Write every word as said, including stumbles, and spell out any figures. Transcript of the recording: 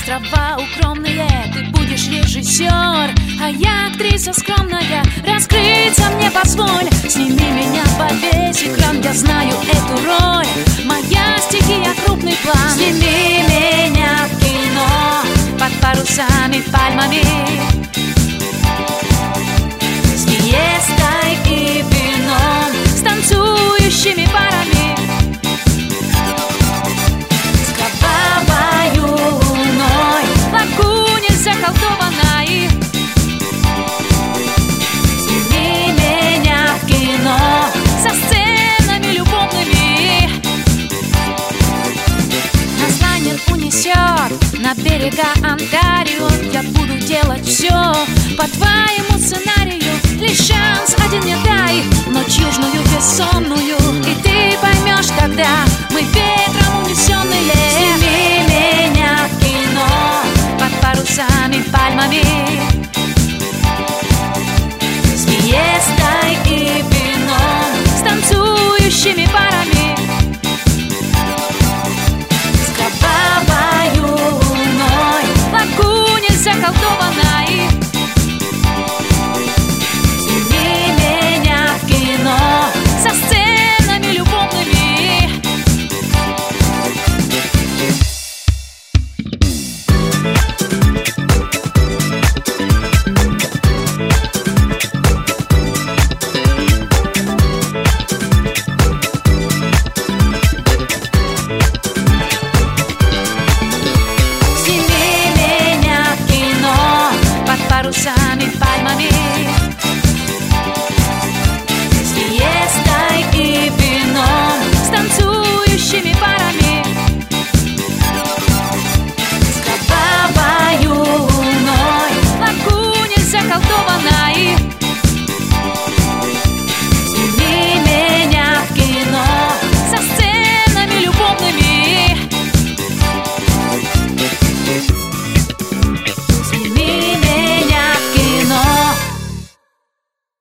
Острова укромные, ты будешь режиссер, а я актриса скромная. Раскрыться мне позволь, сними меня, повесь экран, я знаю эту роль. Моя стихия крупный план. Сними меня в кино под парусами, пальмами, с фиестой и вином, с танцующими парами, с кровавою луной в лагуне заколдованной. Сними меня в кино со сценами любовными. Нас лайнер унесет на берега Онтарио. Я буду делать все по твоему